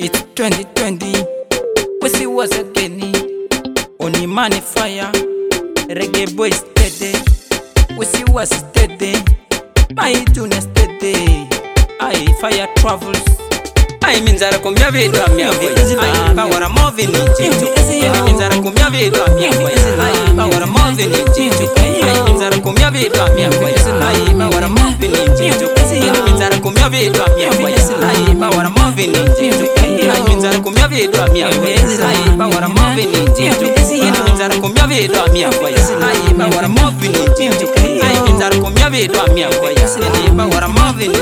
It's 2020. We see what's again. Only money fire. Reggae boy steady. We see what's steady. My tune steady. I fire travels. I mean that kumya vitu amia voice. Power moving into. I mean that kumya vitu amia voice. Power moving into. I mean that kumya vitu amia voice. Power moving into. I mean that kumya vitu amia voice. Power moving into. I mean that kumya vitu amia voice. Power moving into. I mean that kumya vitu amia voice. Power moving into. I mean that kumya vitu amia voice. Power moving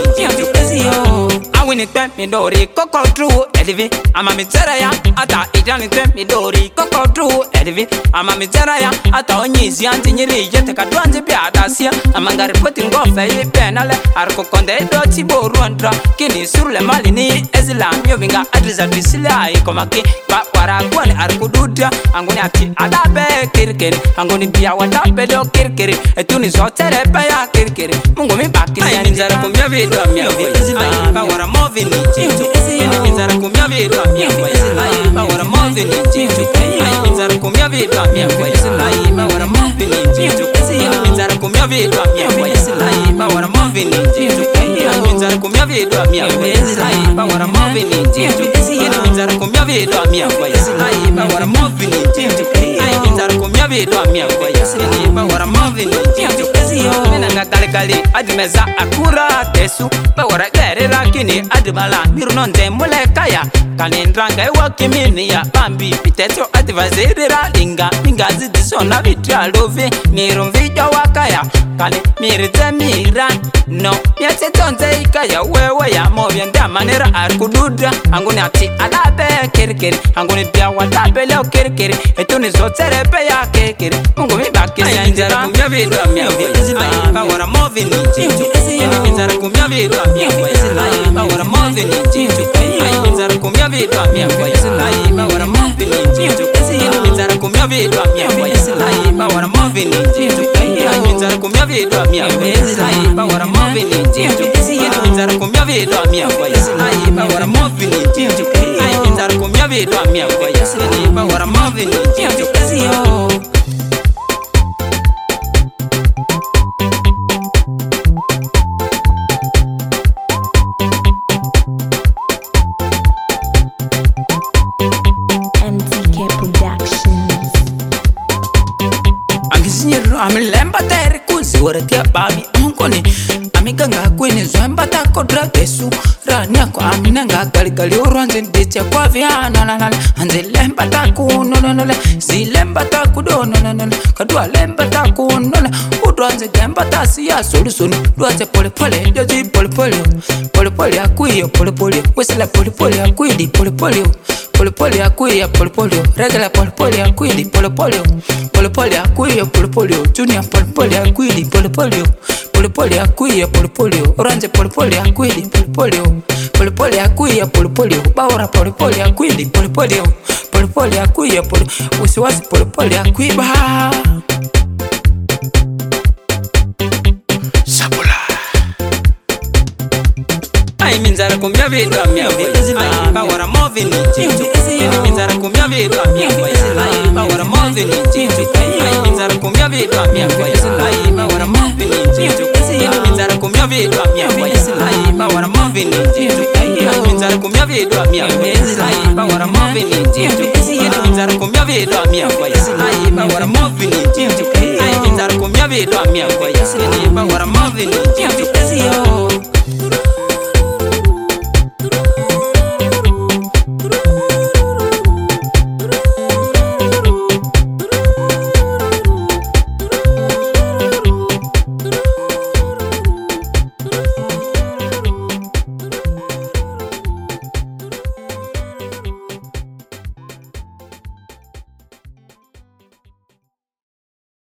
into. I win it back me dori coco true edivi. I'm a mitzeraya ata idani temp me dori coco true edivi. I'm a mitzeraya ata onyizi anti nyiri yete kadwanze pia adasia. Amangari putting go fayi penale arko konde doti boru andra kini surle mali ni ezila myovinga adriza disila ikomaki pa waragwani arko dudia angoni ati adabe kirkiri angoni biya wadabe do kirkiri etuni zotere paya kirkiri mungu mi baki sa ninzara kumya vidu amya power moving into. I mean that kumya vitu amia voice. Power moving into. I mean that kumya vitu amia voice. Power moving into. I mean that kumya vitu amia voice. Power moving into. I mean that kumya vitu amia voice. Power moving into. I mean that kumya vitu amia voice. Power moving into. I mean that kumya vitu amia voice. Power moving into. Nanga kali adimeza akura tesu. Power gerera kini adibala mirunonde mulekaya kanendrang wakimini ya bambi piteto adivazerera linga mingazi disona vitralove mirumvija wakaya kane mirite mira no yete tonze ikaya wewe ya movya nda manera arkududa angoni ati adabe kirkiri angoni bia wadabe leo kirkiri etuni zotere pe ya kirkiri mungu mibaki sanjara kumya vidu amya voice. Power moving into. Inzara kumya vidu amya voice. Power moving into. Inzara kumya vidu amya voice. Power moving into. Inzara kumya vidu amya voice. Power moving into. Inzara kumya vidu amya voice. Power moving into. Inzara kumya vidu amya voice. Power moving into. Inzara kumya vidu amya voice. Power moving into. Amilemba tere kuzi waratia babi onkoni amiganga kwini zwemba tako dragesu rania kwa aminanga gali uruanze nditia kwa viana na anze lemba tako nononole zilemba tako do nononole kadua lemba tako nonole uruanze gemba tasi ya solusuni uruanze pole pole joji pole pole akuyo pole pole wesela pole pole akuidi pole pole akuya pole pole regala pole akuidi pole pole akuya pole junior pole akuidi pole pole akuya pole orange pole akuidi pole akuya pole baura pole akuidi pole akuya pole usiwasi pole akuiba I mean that kumya vitu amia voice. Power moving into. I mean that kumya vitu amia voice. Power moving into. I mean that kumya vitu amia voice. Power moving into. I mean that kumya vitu amia voice. Power moving into. I mean that kumya vitu amia voice. Power moving into. I mean that kumya vitu amia voice. Power moving into. I mean that kumya vitu amia voice. Power moving into.